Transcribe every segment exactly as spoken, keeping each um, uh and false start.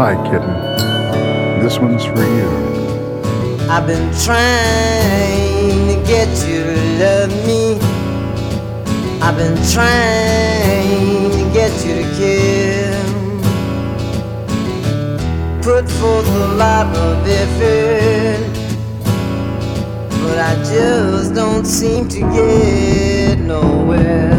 Hi, kitten. This one's for you. I've been trying to get you to love me. I've been trying to get you to care. Put forth a lot of effort, but I just don't seem to get nowhere.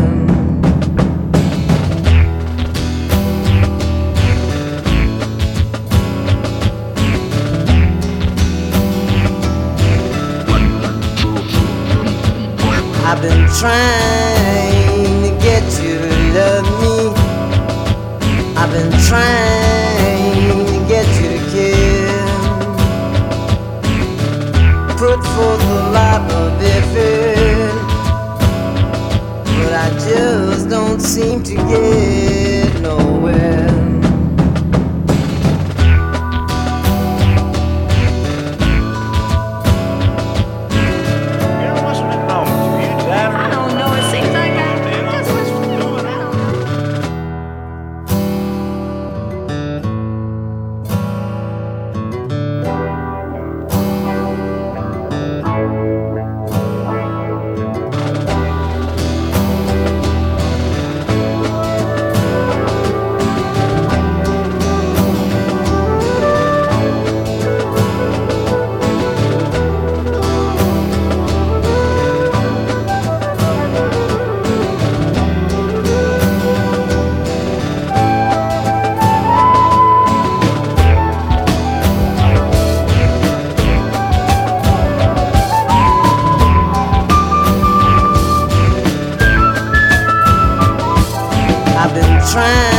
I've been trying to get you to love me. I've been trying to get you to care. Put forth a lot of effort, but I just don't seem to get nowhere. I've been trying